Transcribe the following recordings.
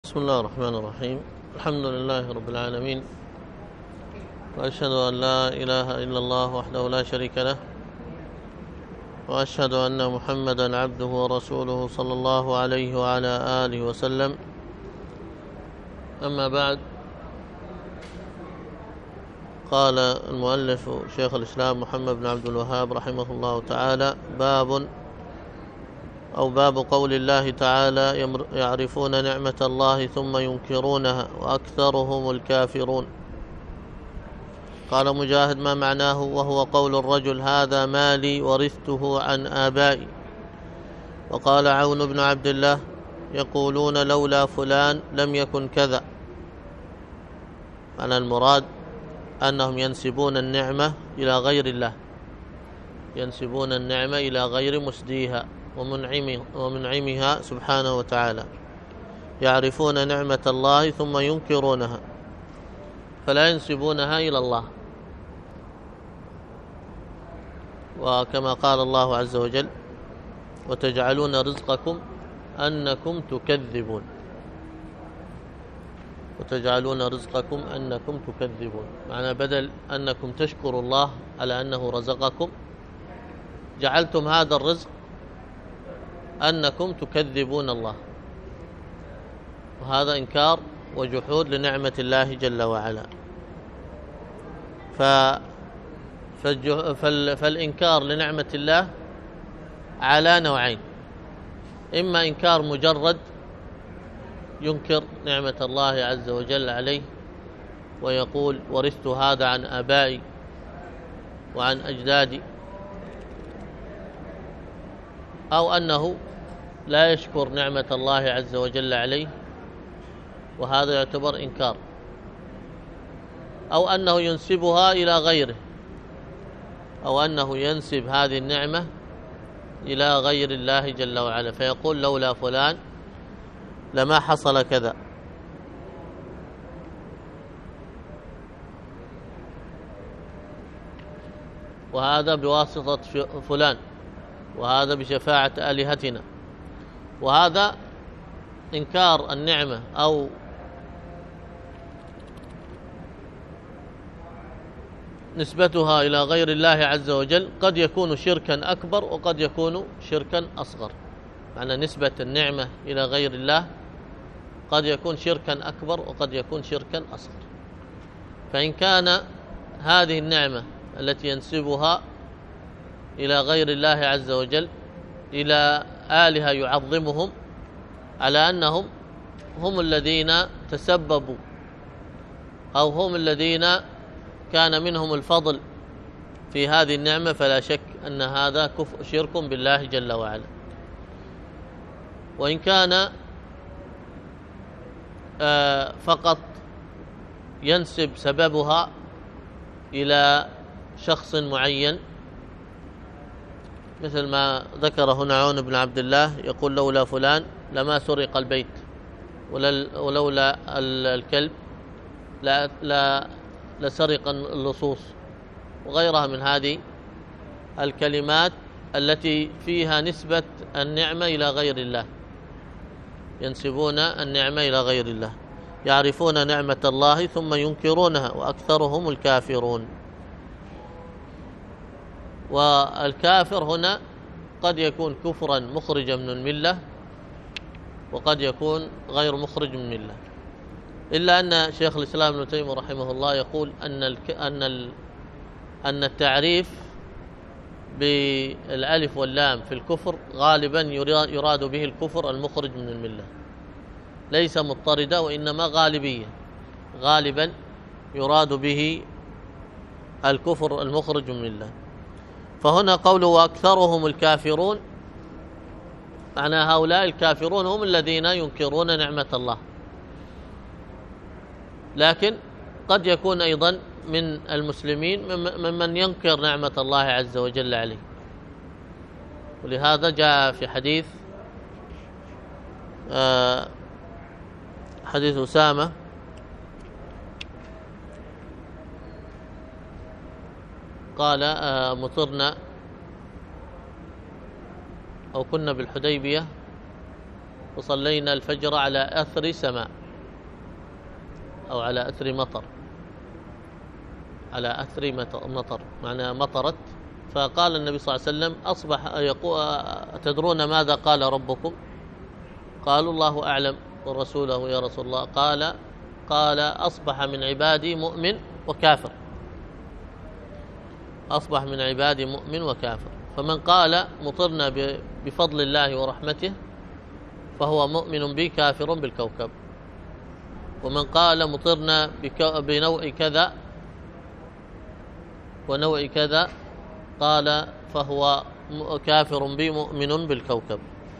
بسم الله الرحمن الرحيم. الحمد لله رب العالمين، وأشهد أن لا إله إلا الله وحده لا شريك له، وأشهد أن محمدا عبده ورسوله صلى الله عليه وعلى آله وسلم. أما بعد، قال المؤلف شيخ الإسلام محمد بن عبد الوهاب رحمه الله تعالى: باب قول الله تعالى: يعرفون نعمة الله ثم ينكرونها وأكثرهم الكافرون. قال مجاهد: ما معناه؟ وهو قول الرجل: هذا مالي ورثته عن آبائي. وقال عون بن عبد الله: يقولون لولا فلان لم يكن كذا. معنى المراد أنهم ينسبون النعمة إلى غير الله، ينسبون النعمة إلى غير مسديها ومنعمها سبحانه وتعالى. يعرفون نعمة الله ثم ينكرونها، فلا ينسبونها إلى الله. وكما قال الله عز وجل: وتجعلون رزقكم أنكم تكذبون. وتجعلون رزقكم أنكم تكذبون، معنى بدل أنكم تشكروا الله على أنه رزقكم، جعلتم هذا الرزق أنكم تكذبون الله، وهذا إنكار وجحود لنعمة الله جل وعلا. فالإنكار لنعمة الله على نوعين: إما إنكار مجرد، ينكر نعمة الله عز وجل عليه ويقول: ورثت هذا عن آبائي وعن أجدادي، أو أنه لا يشكر نعمة الله عز وجل عليه، وهذا يعتبر إنكار، أو أنه ينسبها إلى غيره، أو أنه ينسب هذه النعمة إلى غير الله جل وعلا، فيقول: لولا فلان لما حصل كذا. وهذا بواسطة فلان، وهذا بشفاعة آلهتنا. وهذا إنكار النعمة أو نسبتها إلى غير الله عز وجل قد يكون شركا أكبر وقد يكون شركا أصغر. معنى نسبة النعمة إلى غير الله قد يكون شركا أكبر وقد يكون شركا أصغر. فإن كان هذه النعمة التي ينسبها إلى غير الله عز وجل إلى آلهة يعظمهم على أنهم هم الذين تسببوا أو هم الذين كان منهم الفضل في هذه النعمة، فلا شك أن هذا شرك بالله جل وعلا. وإن كان فقط ينسب سببها إلى شخص معين، مثل ما ذكر هنا عون بن عبد الله، يقول: لولا فلان لما سرق البيت، ولولا الكلب لا لسرق اللصوص، وغيرها من هذه الكلمات التي فيها نسبة النعمة إلى غير الله، ينسبون النعمة إلى غير الله. يعرفون نعمة الله ثم ينكرونها وأكثرهم الكافرون. والكافر هنا قد يكون كفرا مخرجا من الملة، وقد يكون غير مخرج من الملة، إلا أن شيخ الإسلام ابن تيمية رحمه الله يقول أن التعريف بالألف واللام في الكفر غالبا يراد به الكفر المخرج من الملة، ليس مضطردة، وإنما غالبية، غالبا يراد به الكفر المخرج من الملة. فهنا قوله: وأكثرهم الكافرون، معنى هؤلاء الكافرون هم الذين ينكرون نعمة الله، لكن قد يكون أيضا من المسلمين ممن ينكر نعمة الله عز وجل عليه. ولهذا جاء في حديث أسامة قال: مطرنا أو كنا بالحديبية وصلينا الفجر على أثر سماء أو على أثر مطر، على أثر مطر معنى مطرت. فقال النبي صلى الله عليه وسلم أصبح تدرون ماذا قال ربكم؟ قالوا الله أعلم ورسوله يا رسول الله. قال أصبح من عبادي مؤمن وكافر، أصبح من عبادي مؤمن وكافر. فمن قال مطرنا بفضل الله ورحمته فهو مؤمن بي كافر بالكوكب، ومن قال مطرنا بنوع كذا ونوع كذا قال فهو كافر بي مؤمن بالكوكب.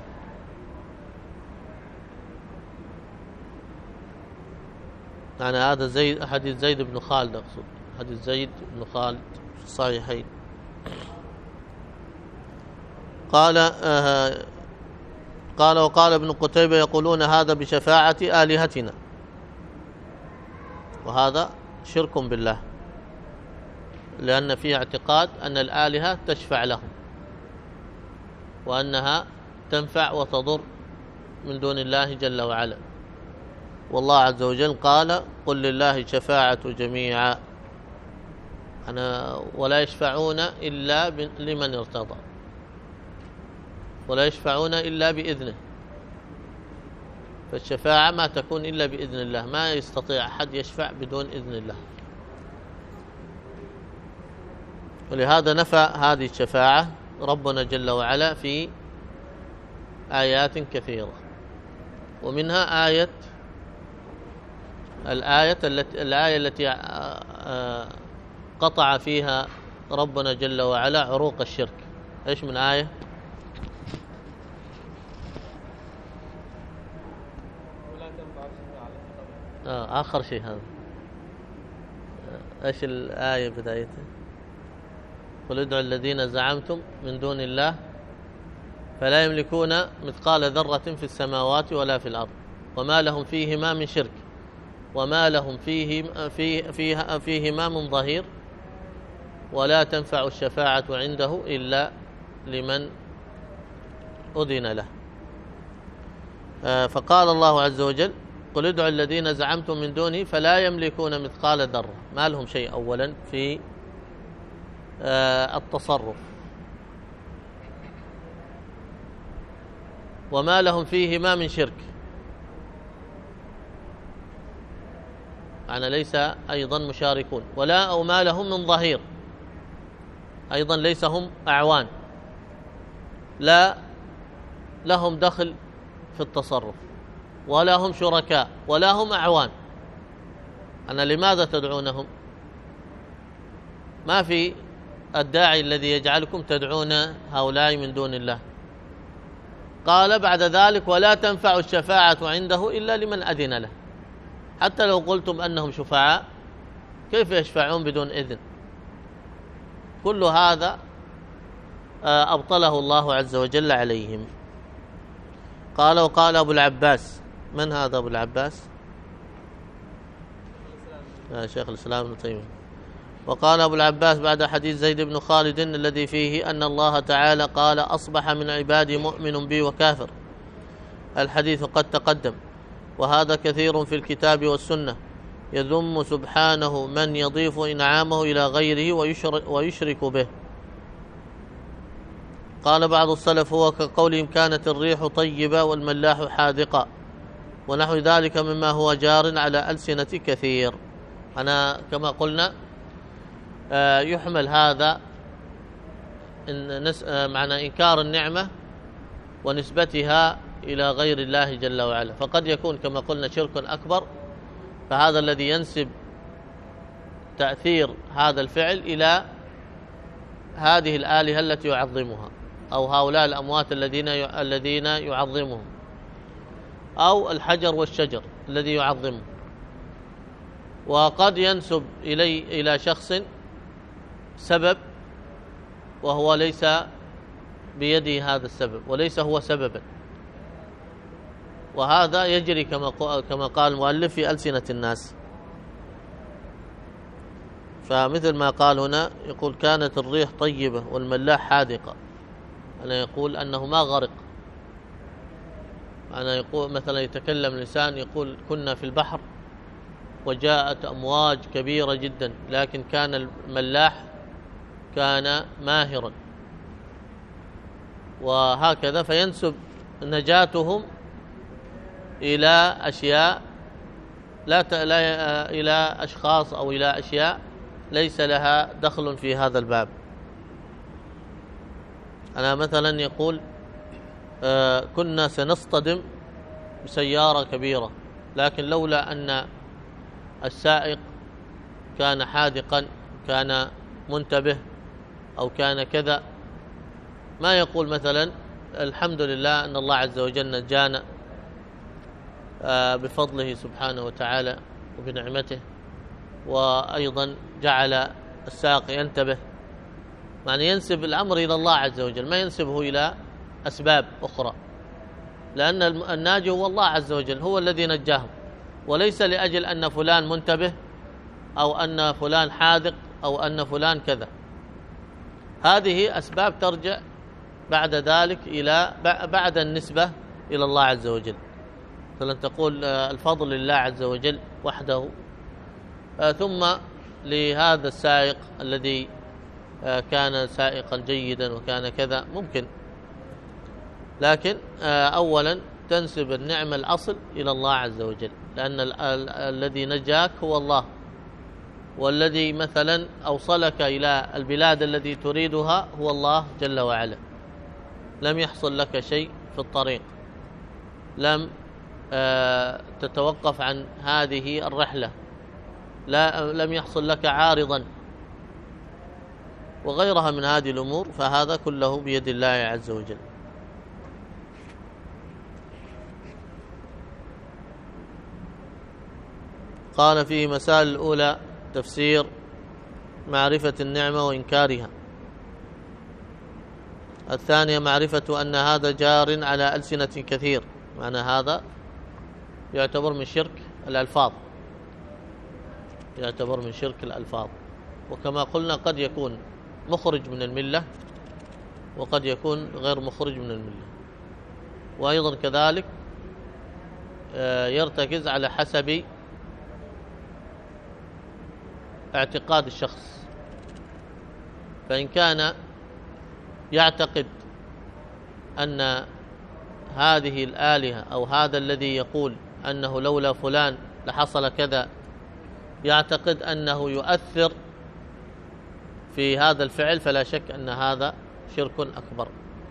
يعني هذا حديث زيد بن خالد، أقصد حديث زيد بن خالد في الصحيحين. قال وقال ابن قتيبة يقولون هذا بشفاعة آلهتنا، وهذا شرك بالله، لأن فيه اعتقاد أن الآلهة تشفع لهم وأنها تنفع وتضر من دون الله جل وعلا. والله عز وجل قال قل لله شفاعة جميعا ولا يشفعون إلا لمن ارتضى، ولا يشفعون إلا بإذنه. فالشفاعة ما تكون إلا بإذن الله، ما يستطيع أحد يشفع بدون إذن الله. ولهذا نفى هذه الشفاعة ربنا جل وعلا في آيات كثيرة، ومنها الآية التي قطع فيها ربنا جل وعلا عروق الشرك. ايش من آية؟ آخر شيء هذا. ايش الآية بدايتها؟ قل ادعوا الذين زعمتم من دون الله فلا يملكون مثقال ذرة في السماوات ولا في الأرض وما لهم فيهما من شرك وما لهم فيهما من ظهير ولا تنفع الشفاعة عنده إلا لمن أذن له. فقال الله عز وجل قل ادعوا الذين زعمتم من دونه فلا يملكون مثقال ذرة، ما لهم شيء أولا في التصرف، وما لهم فيهما من شرك، يعني ليس أيضا مشاركون، أو ما لهم من ظهير، أيضا ليس هم أعوان، لا لهم دخل في التصرف ولا هم شركاء ولا هم أعوان. لماذا تدعونهم؟ ما في الداعي الذي يجعلكم تدعون هؤلاء من دون الله. قال بعد ذلك ولا تنفع الشفاعة عنده إلا لمن أذن له. حتى لو قلتم أنهم شفعاء كيف يشفعون بدون إذن؟ كل هذا أبطله الله عز وجل عليهم. قال وقال أبو العباس. من هذا أبو العباس؟ شيخ الإسلام ابن تيمية. وقال أبو العباس بعد حديث زيد بن خالد الذي فيه أن الله تعالى قال أصبح من عبادي مؤمن بي وكافر. الحديث قد تقدم، وهذا كثير في الكتاب والسنة، يذم سبحانه من يضيف إنعامه إلى غيره ويشرك به. قال بعض السلف هو كقولهم كانت الريح طيبة والملاح حاذقا ونحو ذلك مما هو جار على ألسنة كثير. كما قلنا يحمل هذا معنى إنكار النعمة ونسبتها إلى غير الله جل وعلا، فقد يكون كما قلنا شرك أكبر، فهذا الذي ينسب تأثير هذا الفعل إلى هذه الآلهة التي يعظمها أو هؤلاء الأموات الذين يعظمهم، أو الحجر والشجر الذي يعظمه. وقد ينسب إلى شخص سبب وهو ليس بيده هذا السبب وليس هو سببا، وهذا يجري كما قال المؤلف في ألسنة الناس. فمثل ما قال هنا يقول كانت الريح طيبة والملاح حاذقة، أنا يقول أنه ما غرق أنا يقول مثلا يتكلم لسان يقول كنا في البحر وجاءت أمواج كبيرة جدا، لكن كان الملاح كان ماهرا، وهكذا، فينسب نجاتهم إلى أشياء لا إلى أشخاص أو إلى أشياء ليس لها دخل في هذا الباب. أنا مثلا يقول كنا سنصطدم بسيارة كبيرة، لكن لولا أن السائق كان حاذقا، كان منتبه، أو كان كذا، ما يقول مثلا الحمد لله أن الله عز وجل نجانا بفضله سبحانه وتعالى وبنعمته، وأيضا جعل السائق ينتبه. يعني ينسب الأمر إلى الله عز وجل، ما ينسبه إلى أسباب أخرى، لأن الناجي هو الله عز وجل، هو الذي نجاهم، وليس لأجل أن فلان منتبه أو أن فلان حاذق أو أن فلان كذا. هذه أسباب ترجع بعد ذلك إلى بعد النسبة إلى الله عز وجل. مثلا تقول الفضل لله عز وجل وحده، ثم لهذا السائق الذي كان سائقا جيدا وكان كذا، ممكن، لكن أولا تنسب النعمة الأصل إلى الله عز وجل، لأن الذي نجاك هو الله، والذي مثلا أوصلك إلى البلاد التي تريدها هو الله جل وعلا. لم يحصل لك شيء في الطريق، لم تتوقف عن هذه الرحلة، لم يحصل لك عارضا وغيرها من هذه الأمور، فهذا كله بيد الله عز وجل. قال فيه مسائل الأولى تفسير معرفة النعمة وإنكارها. الثانية معرفة أن هذا جار على ألسنة كثير، معنى هذا يعتبر من شرك الألفاظ، يعتبر من شرك الألفاظ، وكما قلنا قد يكون مخرج من الملة وقد يكون غير مخرج من الملة. وأيضا كذلك يرتكز على حسب اعتقاد الشخص، فإن كان يعتقد أن هذه الآلهة أو هذا الذي يقول أنه لولا فلان لحصل كذا، يعتقد أنه يؤثر في هذا الفعل، فلا شك أن هذا شرك أكبر.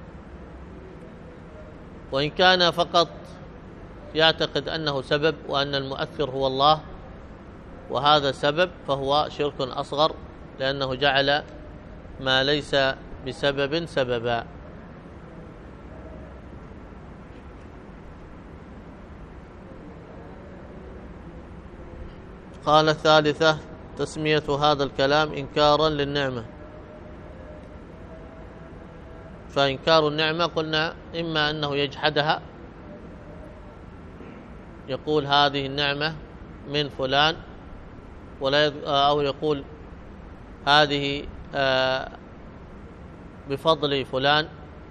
وإن كان فقط يعتقد أنه سبب وأن المؤثر هو الله وهذا سبب، فهو شرك أصغر، لأنه جعل ما ليس بسبب سببا. قال الثالثة تسمية هذا الكلام إنكارا للنعمة. فإنكار النعمة قلنا إما أنه يجحدها، يقول هذه النعمة من فلان، أو يقول هذه بفضل فلان،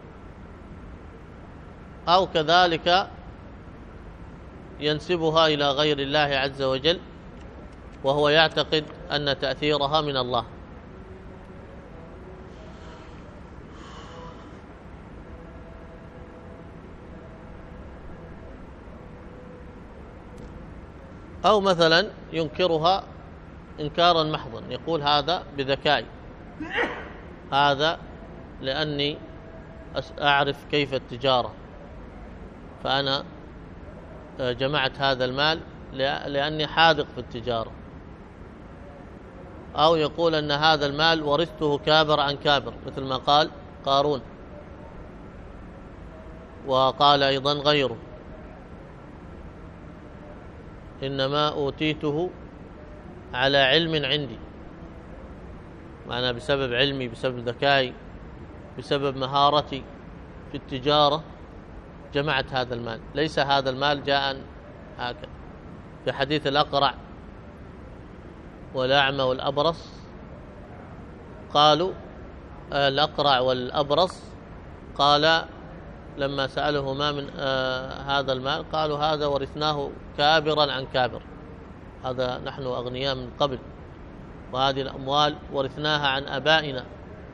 أو كذلك ينسبها إلى غير الله عز وجل وهو يعتقد أن تأثيرها من الله. أو مثلا ينكرها إنكارا محضا، يقول هذا بذكائي، هذا لأني أعرف كيف التجارة، فأنا جمعت هذا المال لأني حاذق في التجارة. أو يقول أن هذا المال ورثته كابر عن كابر، مثل ما قال قارون، وقال أيضا غيره إنما أوتيته على علم عندي، معنى بسبب علمي، بسبب ذكائي، بسبب مهارتي في التجارة جمعت هذا المال، ليس هذا المال جاء هكذا. في حديث الأقرع والأعمى والأبرص، قالوا الأقرع والأبرص، قال لما سأله ما من هذا المال، قالوا هذا ورثناه كابرا عن كابر، هذا نحن أغنياء من قبل، وهذه الأموال ورثناها عن أبائنا،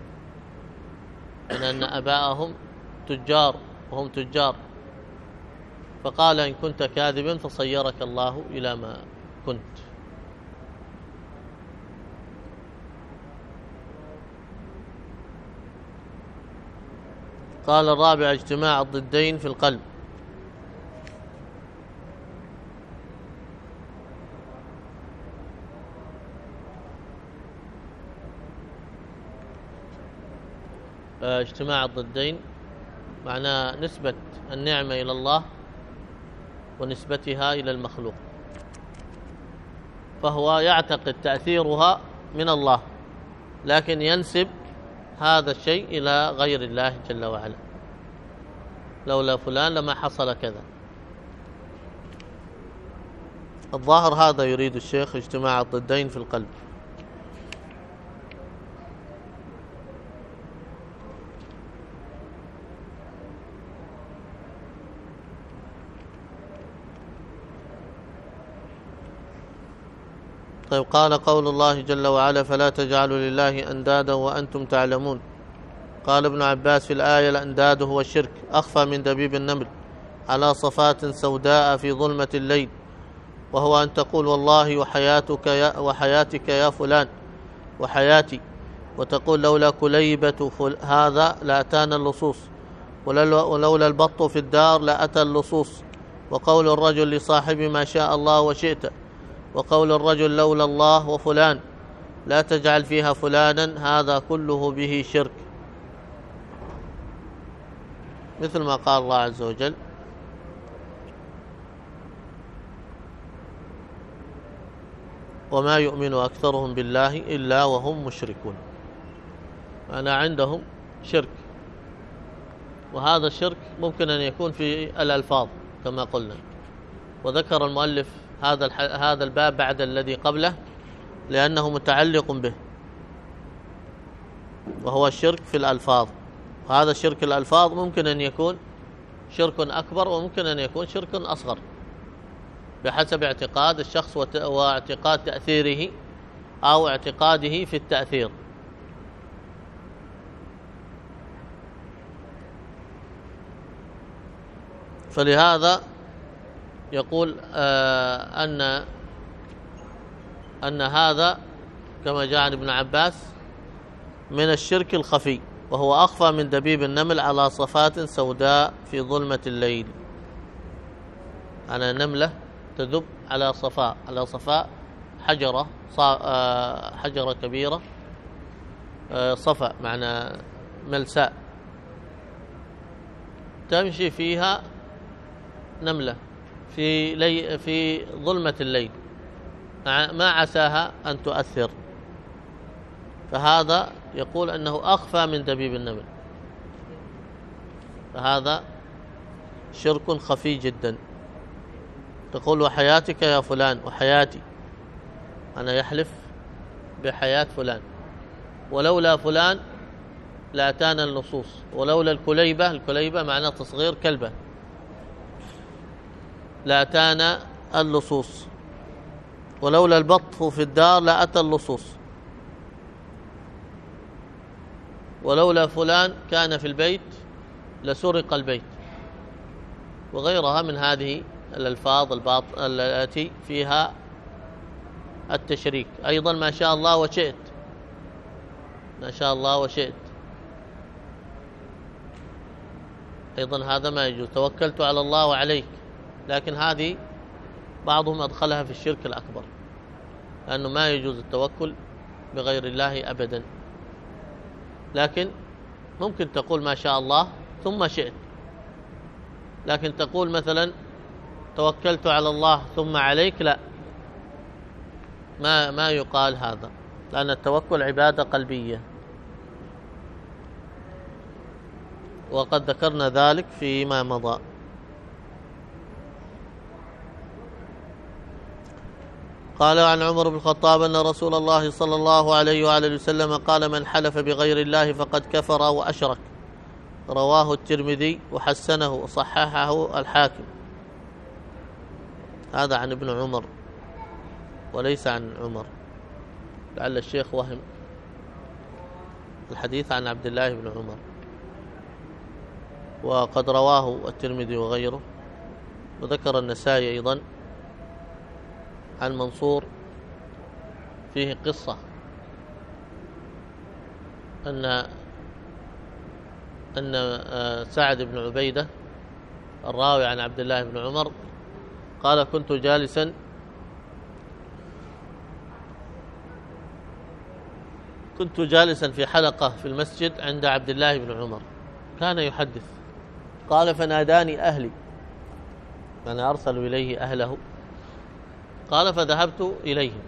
من أن أباءهم تجار وهم تجار. فقال إن كنت كاذبا فصيرك الله إلى ما كنت. قال الرابع اجتماع الضدين في القلب. اجتماع الضدين معناه نسبة النعمة إلى الله ونسبتها إلى المخلوق، فهو يعتقد تأثيرها من الله، لكن ينسب هذا الشيء إلى غير الله جل وعلا، لولا فلان لما حصل كذا. الظاهر هذا يريد الشيخ، اجتماع الضدين في القلب. طيب، قال قول الله جل وعلا فلا تجعلوا لله أندادا وأنتم تعلمون. قال ابن عباس في الآية الأنداد هو الشرك أخفى من دبيب النمل على صفات سوداء في ظلمة الليل، وهو أن تقول والله وحياتك يا فلان وحياتي، وتقول لولا كليبة هذا لأتانا اللصوص، ولولا البط في الدار لأتى اللصوص، وقول الرجل لصاحبه ما شاء الله وشئت، وقول الرجل لولا الله وفلان لا تجعل فيها فلانا، هذا كله به شرك، مثل ما قال الله عز وجل وما يؤمن أكثرهم بالله إلا وهم مشركون. أنا عندهم شرك، وهذا الشرك ممكن أن يكون في الألفاظ كما قلنا، وذكر المؤلف هذا الباب بعد الذي قبله لأنه متعلق به، وهو الشرك في الألفاظ. وهذا الشرك الألفاظ ممكن أن يكون شرك أكبر وممكن أن يكون شرك أصغر بحسب اعتقاد الشخص واعتقاد تأثيره أو اعتقاده في التأثير. فلهذا يقول أن هذا كما جاء عن ابن عباس من الشرك الخفي، وهو أخفى من دبيب النمل على صفات سوداء في ظلمة الليل. أنا نملة تذب على صفاء حجرة كبيرة، صفا معنى ملساء، تمشي فيها نملة في ظلمة الليل، ما عساها أن تؤثر، فهذا يقول أنه أخفى من دبيب النمل، فهذا شرك خفي جدا. تقول وحياتك يا فلان وحياتي، أنا يحلف بحياة فلان، ولولا فلان لأتانا اللصوص، ولولا الكليبة معناه تصغير كلبة، لأتانا اللصوص، ولولا البط في الدار لأتى اللصوص، ولولا فلان كان في البيت لسرق البيت، وغيرها من هذه الألفاظ التي فيها التشريك. أيضا ما شاء الله وشئت، ما شاء الله وشئت أيضا هذا ما يجوز. توكلت على الله وعليك، لكن هذه بعضهم أدخلها في الشرك الأكبر، لأنه ما يجوز التوكل بغير الله أبدا. لكن ممكن تقول ما شاء الله ثم شئت، لكن تقول مثلا توكلت على الله ثم عليك، لا، ما يقال هذا، لأن التوكل عبادة قلبية، وقد ذكرنا ذلك فيما مضى. قال عن عمر بن الخطاب أن رسول الله صلى الله عليه وآله وسلم قال من حلف بغير الله فقد كفر وأشرك، رواه الترمذي وحسنه وصححه الحاكم. هذا عن ابن عمر وليس عن عمر، لعل الشيخ وهم الحديث عن عبد الله بن عمر. وقد رواه الترمذي وغيره. وذكر النسائي أيضا عن منصور فيه قصة أن سعد بن عبيدة الراوي عن عبد الله بن عمر قال كنت جالسا في حلقة في المسجد عند عبد الله بن عمر كان يحدث. قال فناداني أهلي، أنا أرسل إليه أهله. قال فذهبت إليهم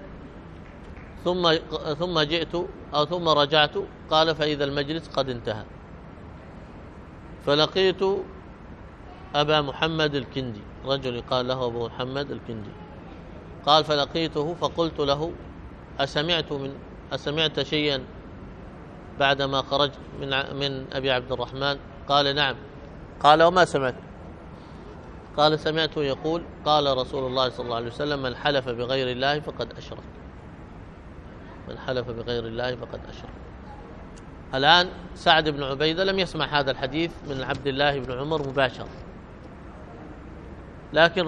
ثم جئت أو ثم رجعت. قال فإذا المجلس قد انتهى، فلقيت أبا محمد الكندي، رجل يقال له أبو محمد الكندي. قال فلقيته فقلت له أسمعت شيئا بعدما خرجت من أبي عبد الرحمن؟ قال نعم. قال وما سمعت؟ قال سمعته يقول قال رسول الله صلى الله عليه وسلم من حلف بغير الله فقد أشرك. من حلف بغير الله فقد أشرك. الآن سعد بن عبيدة لم يسمع هذا الحديث من عبد الله بن عمر مباشرة، لكن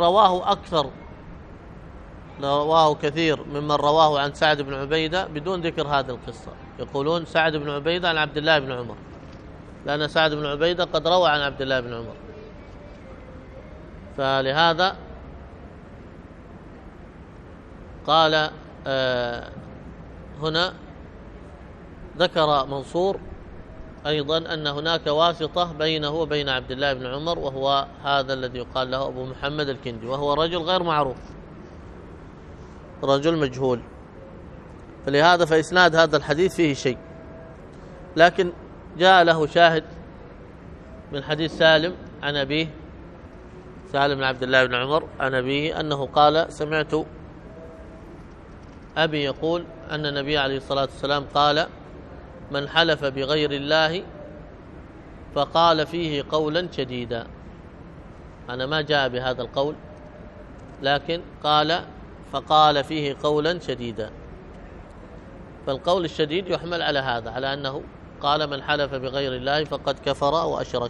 رواه كثير ممن رواه عن سعد بن عبيدة بدون ذكر هذه القصة. يقولون سعد بن عبيدة عن عبد الله بن عمر، لأن سعد بن عبيدة قد روى عن عبد الله بن عمر. فلهذا قال هنا ذكر منصور أيضا أن هناك واسطة بينه وبين عبد الله بن عمر، وهو هذا الذي يقال له أبو محمد الكندي، وهو رجل غير معروف، رجل مجهول. فلهذا فإسناد هذا الحديث فيه شيء، لكن جاء له شاهد من حديث سالم عن أبيه، سالم بن عبد الله بن عمر عن أبيه أنه قال سمعت أبي يقول أن النبي عليه الصلاة والسلام قال من حلف بغير الله فقال فيه قولا شديدا. أنا ما جاء بهذا القول، لكن فقال فيه قولا شديدا. فالقول الشديد يحمل على هذا، على أنه قال من حلف بغير الله فقد كفر وأشرك.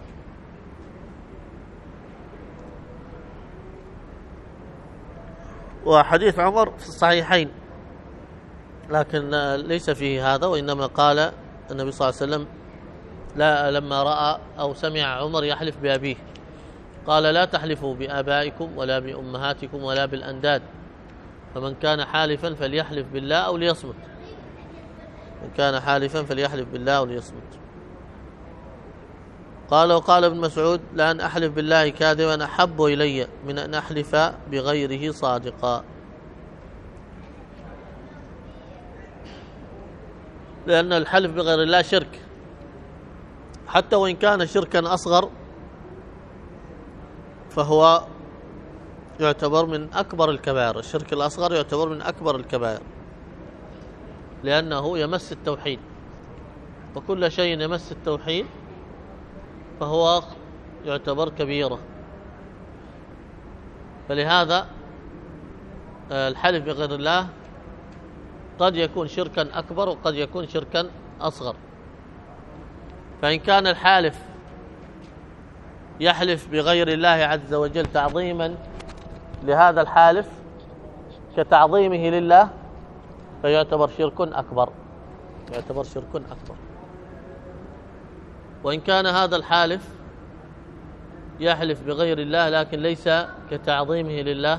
وحديث عمر في الصحيحين، لكن ليس فيه هذا، وإنما قال النبي صلى الله عليه وسلم لما رأى أو سمع عمر يحلف بأبيه قال لا تحلفوا بآبائكم ولا بأمهاتكم ولا بالأنداد، فمن كان حالفا فليحلف بالله أو ليصمت. من كان حالفا فليحلف بالله أو ليصمت. وقال ابن مسعود لأن أحلف بالله كاذبا أحب إلي من أن أحلف بغيره صادقا، لأن الحلف بغير الله شرك، حتى وإن كان شركا أصغر فهو يعتبر من أكبر الكبائر. الشرك الأصغر يعتبر من أكبر الكبائر، لأنه يمس التوحيد، وكل شيء يمس التوحيد فهو يعتبر كبيرة. فلهذا الحلف بغير الله قد يكون شركا أكبر وقد يكون شركا أصغر. فإن كان الحالف يحلف بغير الله عز وجل تعظيما لهذا الحالف كتعظيمه لله فيعتبر شرك أكبر، يعتبر شرك أكبر. وإن كان هذا الحالف يحلف بغير الله لكن ليس كتعظيمه لله،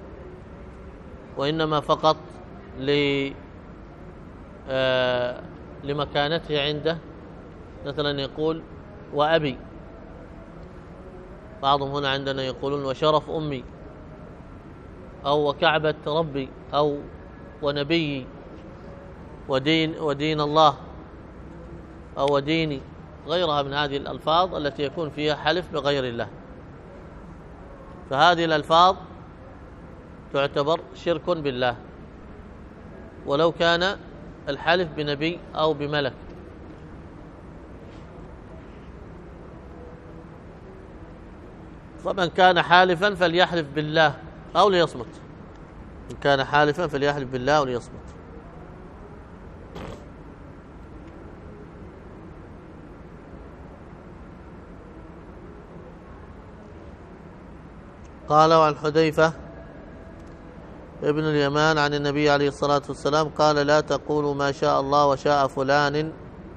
وإنما فقط لمكانته عنده، مثلا يقول وأبي، بعضهم هنا عندنا يقولون وشرف أمي، أو وكعبة ربي، أو ونبيي، ودين الله، أو وديني، غيرها من هذه الألفاظ التي يكون فيها حلف بغير الله. فهذه الألفاظ تعتبر شرك بالله، ولو كان الحلف بنبي أو بملك. فمن كان حالفا فليحلف بالله أو ليصمت. إن كان حالفا فليحلف بالله أو ليصمت. قال عن حذيفة ابن اليمان عن النبي عليه الصلاة والسلام قال لا تقولوا ما شاء الله وشاء فلان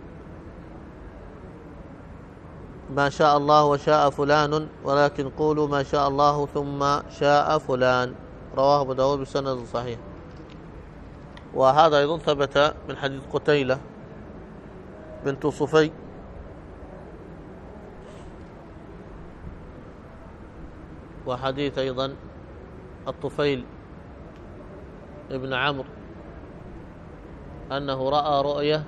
ما شاء الله وشاء فلان ولكن قولوا ما شاء الله ثم شاء فلان. رواه أبو داود بسند صحيح. وهذا أيضا ثبت من حديث قتيلة بنت صفي وحديث أيضا الطفيل ابن عمرو أنه رأى رؤية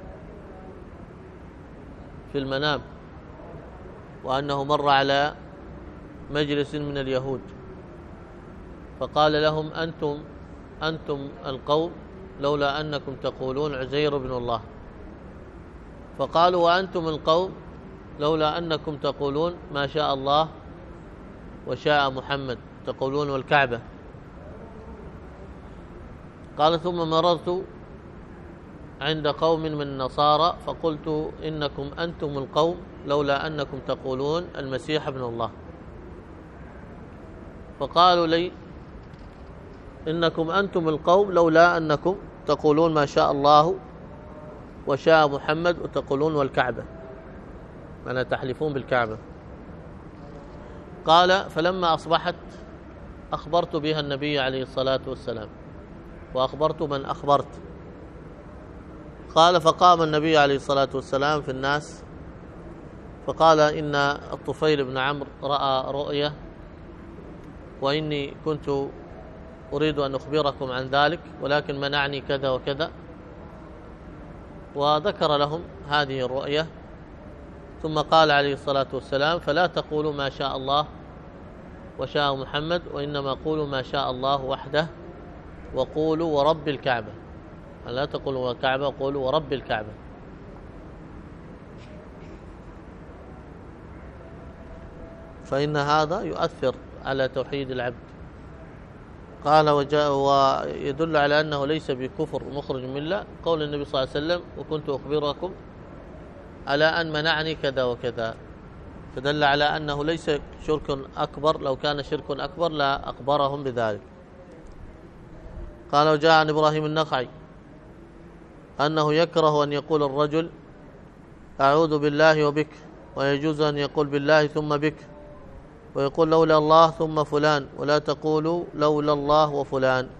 في المنام وأنه مر على مجلس من اليهود فقال لهم أنتم القوم لولا أنكم تقولون عزير بن الله. فقالوا وأنتم القوم لولا أنكم تقولون ما شاء الله وشاء محمد تقولون والكعبة. قال ثم مررت عند قوم من النصارى فقلت إنكم أنتم القوم لولا أنكم تقولون المسيح ابن الله. فقالوا لي إنكم أنتم القوم لولا أنكم تقولون ما شاء الله وشاء محمد وتقولون والكعبة، معنى تحلفون بالكعبة. قال فلما أصبحت أخبرت بها النبي عليه الصلاة والسلام وأخبرت من أخبرت. قال فقام النبي عليه الصلاة والسلام في الناس فقال إن الطفيل بن عمرو رأى رؤية وإني كنت أريد أن أخبركم عن ذلك ولكن منعني كذا وكذا، وذكر لهم هذه الرؤية. ثم قال عليه الصلاة والسلام فلا تقولوا ما شاء الله وشاء محمد وإنما قولوا ما شاء الله وحده وقولوا ورب الكعبة. لا تقولوا الكعبة قولوا ورب الكعبة. فإن هذا يؤثر على توحيد العبد. قال ويدل على أنه ليس بكفر مخرج من الله قول النبي صلى الله عليه وسلم وكنت أخبركم على أن منعني كذا وكذا، فدل على أنه ليس شرك أكبر، لو كان شرك أكبر لا أخبرهم بذلك. قال وجاء عن إبراهيم النخعي أنه يكره أن يقول الرجل أعوذ بالله وبك، ويجوز أن يقول بالله ثم بك، ويقول لولا الله ثم فلان، ولا تقولوا لولا الله وفلان.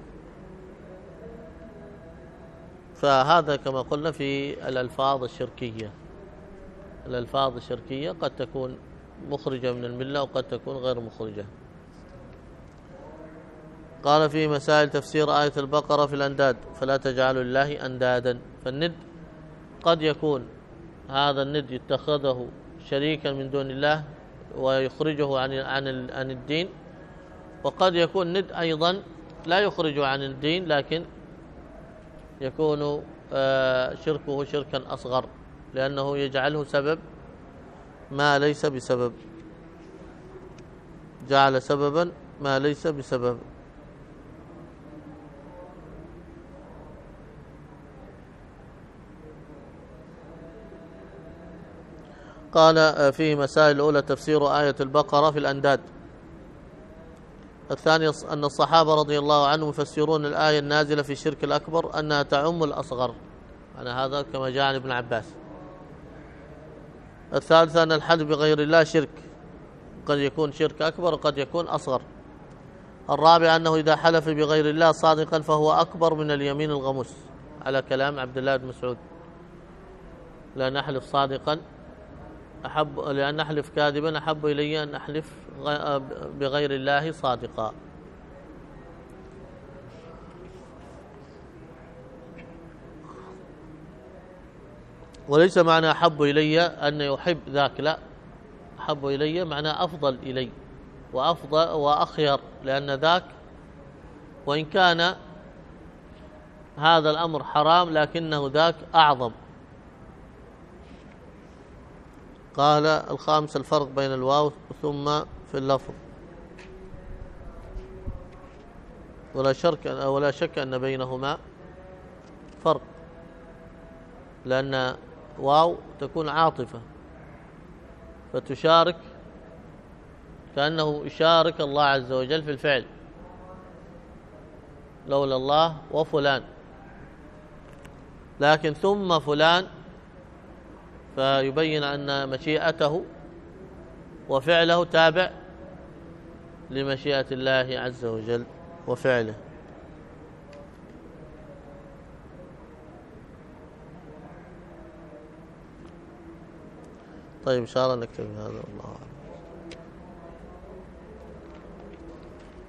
فهذا كما قلنا في الألفاظ الشركية. الألفاظ الشركية قد تكون مخرجة من الملة وقد تكون غير مخرجة. قال في مسائل تفسير آية البقرة في الأنداد فلا تجعلوا لله أندادا. فالند قد يكون هذا الند يتخذه شريكا من دون الله ويخرجه عن الدين، وقد يكون ند أيضا لا يخرجه عن الدين لكن يكون شركه شركا أصغر لأنه يجعله سبب ما ليس بسبب، جعل سببا ما ليس بسبب. قال فيه مسائل الأولى تفسير آية البقرة في الأنداد. الثاني أن الصحابة رضي الله عنهم يفسرون الآية النازلة في الشرك الأكبر أنها تعم الأصغر، يعني هذا كما جاء عن ابن عباس. الثالث أن الحلف بغير الله شرك، قد يكون شرك أكبر وقد يكون أصغر. الرابع أنه إذا حلف بغير الله صادقا فهو أكبر من اليمين الغموس، على كلام عبد الله بن مسعود لا نحلف صادقا أحب لأن نحلف كاذبا أحب إلي أن أحلف بغير الله صادقا. وليس معنى أحب إلي أن يحب ذاك، لا، أحب إلي معنى أفضل إلي وأفضل وأخير، لأن ذاك وإن كان هذا الأمر حرام لكنه ذاك أعظم. قال الخامس الفرق بين الواو ثم في اللفظ، ولا شك أن بينهما فرق، لأن واو تكون عاطفة فتشارك، كأنه يشارك الله عز وجل في الفعل، لولا الله وفلان، لكن ثم فلان فيبين أن مشيئته وفعله تابع لمشيئة الله عز وجل وفعله. طيب إن شاء الله نكتب هذا، والله أعلم.